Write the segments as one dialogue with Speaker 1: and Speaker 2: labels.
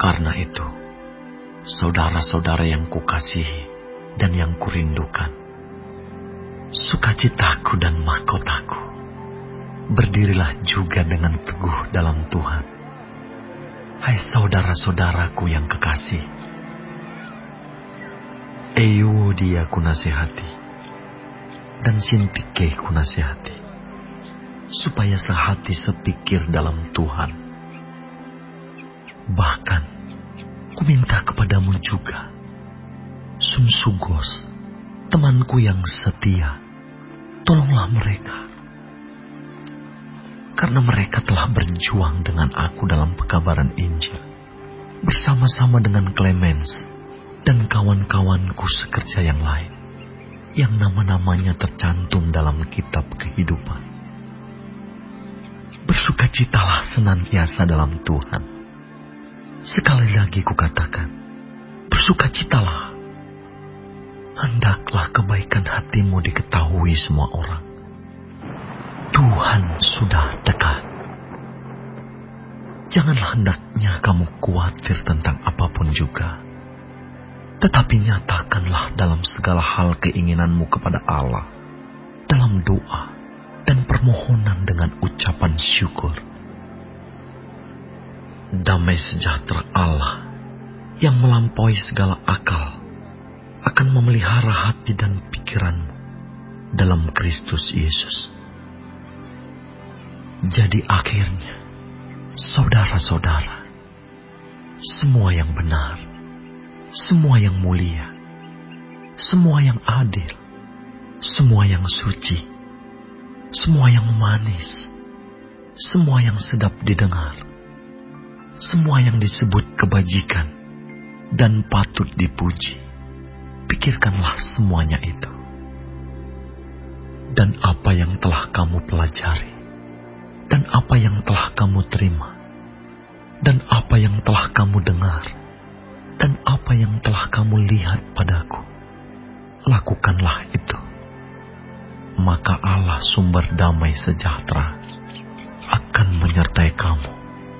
Speaker 1: Karena itu, saudara-saudara yang kukasihi dan yang kurindukan, sukacitaku dan mahkotaku, berdirilah juga dengan teguh dalam Tuhan. Hai saudara-saudaraku yang kekasih, Euodia kunasihati, dan Sintike kunasihati, supaya sehati sepikir dalam Tuhan. Bahkan, kuminta kepadamu juga, Sunsugos, temanku yang setia, tolonglah mereka. Karena mereka telah berjuang dengan aku dalam pekabaran Injil, bersama-sama dengan Clemens dan kawan-kawanku sekerja yang lain, yang nama-namanya tercantum dalam kitab kehidupan. Bersukacitalah senantiasa dalam Tuhan. Sekali lagi kukatakan, bersukacitalah. Hendaklah kebaikan hatimu diketahui semua orang. Tuhan sudah dekat. Janganlah hendaknya kamu khawatir tentang apapun juga, tetapi nyatakanlah dalam segala hal keinginanmu kepada Allah, dalam doa dan permohonan dengan ucapan syukur. Damai sejahtera Allah yang melampaui segala akal akan memelihara hati dan pikiranmu dalam Kristus Yesus. Jadi akhirnya, saudara-saudara, semua yang benar, semua yang mulia, semua yang adil, semua yang suci, semua yang manis, semua yang sedap didengar, semua yang disebut kebajikan dan patut dipuji, pikirkanlah semuanya itu. Dan apa yang telah kamu pelajari, dan apa yang telah kamu terima, dan apa yang telah kamu dengar, dan apa yang telah kamu lihat padaku, lakukanlah itu. Maka Allah sumber damai sejahtera akan menyertai kamu.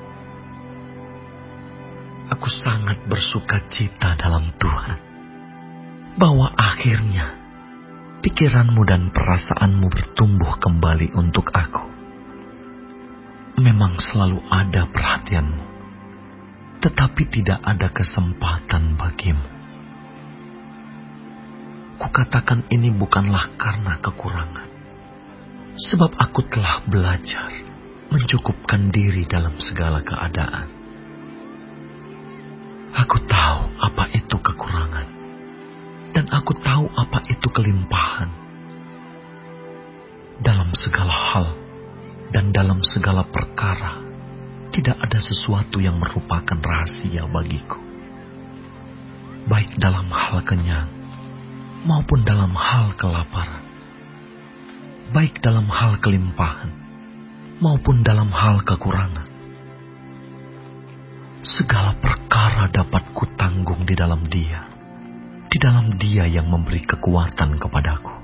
Speaker 1: Aku sangat bersukacita dalam Tuhan, bahwa akhirnya pikiranmu dan perasaanmu bertumbuh kembali untuk aku. Memang selalu ada perhatianmu, tetapi tidak ada kesempatan bagimu. Kukatakan ini bukanlah karena kekurangan, sebab aku telah belajar mencukupkan diri dalam segala keadaan. Aku tahu apa itu kekurangan, dan aku tahu apa itu kelimpahan. Dalam segala hal dan dalam segala perkara, tidak ada sesuatu yang merupakan rahasia bagiku. Baik dalam hal kenyang, maupun dalam hal kelaparan. Baik dalam hal kelimpahan, maupun dalam hal kekurangan. Segala perkara dapat kutanggung di dalam Dia yang memberi kekuatan kepadaku.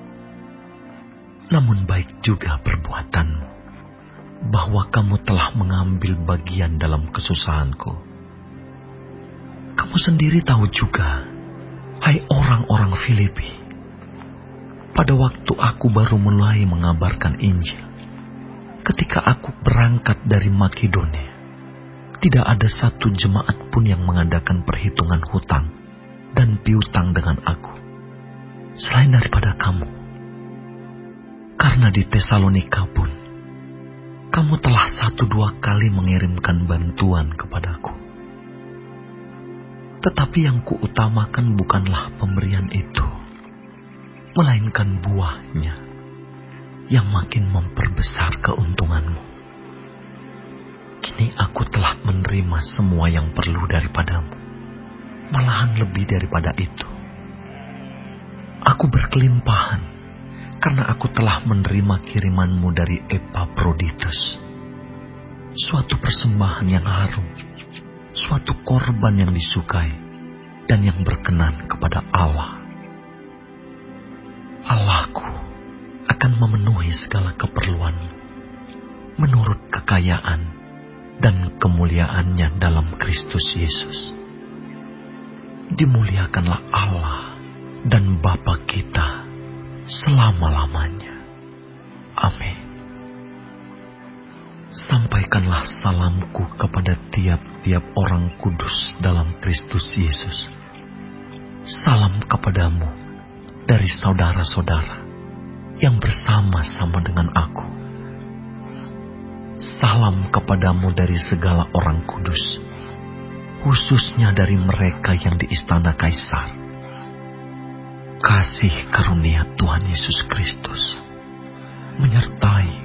Speaker 1: Namun baik juga perbuatanmu, bahwa kamu telah mengambil bagian dalam kesusahanku. Kamu sendiri tahu juga, hai orang-orang Filipi, pada waktu aku baru mulai mengabarkan Injil, ketika aku berangkat dari Makedonia, tidak ada satu jemaat pun yang mengadakan perhitungan hutang dan piutang dengan aku, selain daripada kamu. Karena di Tesalonika pun, kamu telah 1-2 kali mengirimkan bantuan kepadaku. Tetapi yang kuutamakan bukanlah pemberian itu, melainkan buahnya yang makin memperbesar keuntunganmu. Kini aku telah menerima semua yang perlu daripadamu, malahan lebih daripada itu. Aku berkelimpahan, karena aku telah menerima kirimanmu dari Epaphroditus, suatu persembahan yang harum, suatu korban yang disukai dan yang berkenan kepada Allah. Allahku akan memenuhi segala keperluanmu menurut kekayaan dan kemuliaannya dalam Kristus Yesus. Dimuliakanlah Allah dan Bapa kita selama-lamanya. Amin. Sampaikanlah salamku kepada tiap-tiap orang kudus dalam Kristus Yesus. Salam kepadamu dari saudara-saudara yang bersama-sama dengan aku. Salam kepadamu dari segala orang kudus, khususnya dari mereka yang di istana Kaisar. Kasih karunia Tuhan Yesus Kristus menyertai